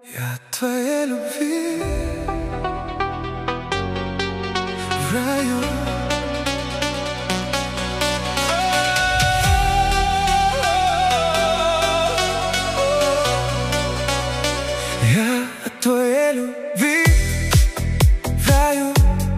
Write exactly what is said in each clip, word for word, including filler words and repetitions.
Я от твоей любви в раю. Я от твоей любви в раю.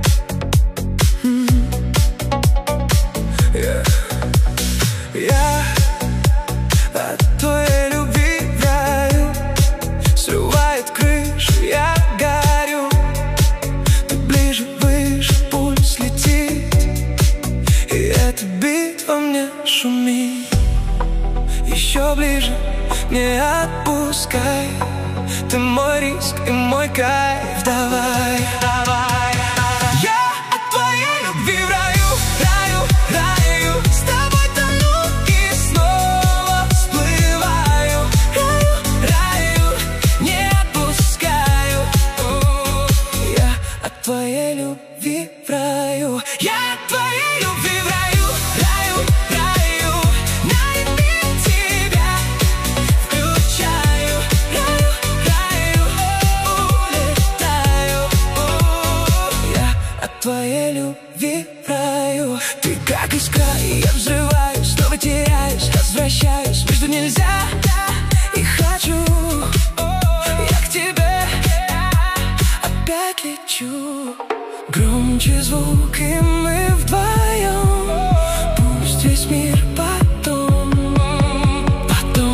Yeah. Я от твоей любви в раю. Срывает крышу, я горю. Ты ближе, выше, пульс летит, и эта битва мне шумит. Еще ближе, не отпускай. Ты мой риск и мой кайф. Давай, давай. Я от твоей любви в раю, раю, раю. С тобой тону и снова всплываю. Раю, раю, не отпускаю. Я от твоей любви в раю. Я от твоей любви в раю, раю, раю. Найди тебя включаю. Раю, раю, улетаю. Я от твоей любви в раю. Ты как искра, и я взрываюсь, снова теряюсь, возвращаюсь. Между нельзя и хочу. Я к тебе опять лечу. Громче звук, и мы вдвоем. Пусть весь мир потом, потом.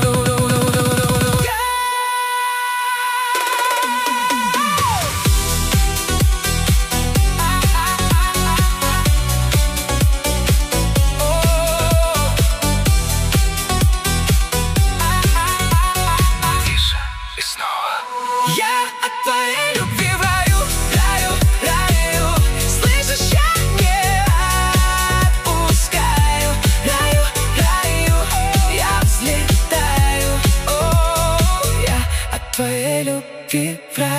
Тише и снова. Я от твоей любви в раю, раю, раю. Слышишь, я не отпускаю. Раю, раю, я взлетаю. О, я от твоей любви в раю.